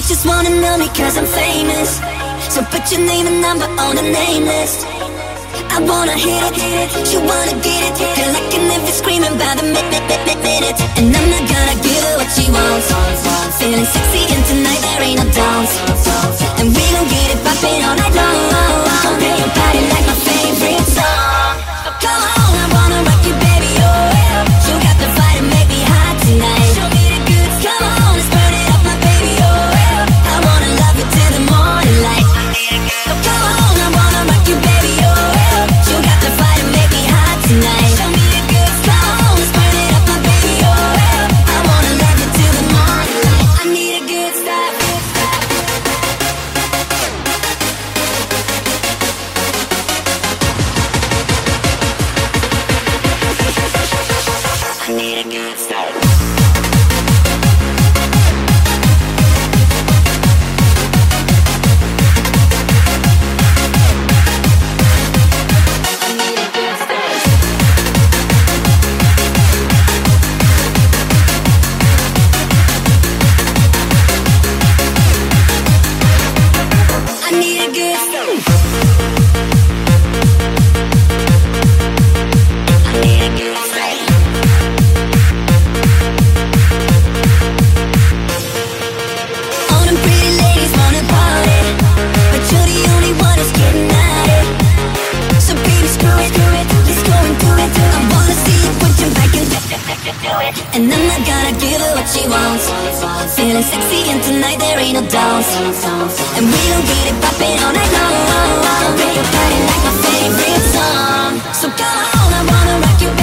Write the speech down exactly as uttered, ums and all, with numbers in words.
just wanna know me cause I'm famous. So put your name and number on the name list. I wanna hit it, hit it, you wanna get it. Feel like an infant screaming by the minute, minute. And I'm not gonna give her what she wants. Feeling sexy and tonight there ain't no downs. And we gon' get it poppin' all night long. Make your body like my favorite song. So come on, I wanna rock you baby, oh yeah. You got the fire to make me hot tonight. Show me the goods, come on, let's burn it up my baby, oh yeah. I wanna love you till the morning light. So come on, I wanna rock you baby, oh yeah. You got the fire to make me hot tonight. Show me the goods, come on, let's burn it up my baby, oh yeah. I wanna love you till the morning light. I need a good stop. I need a good start. And I'm not gonna give her what she wants. Feeling sexy and tonight there ain't no downs. And we gon' get it poppin' all night long. Make your body like my favorite song. So come on, I wanna rock you baby.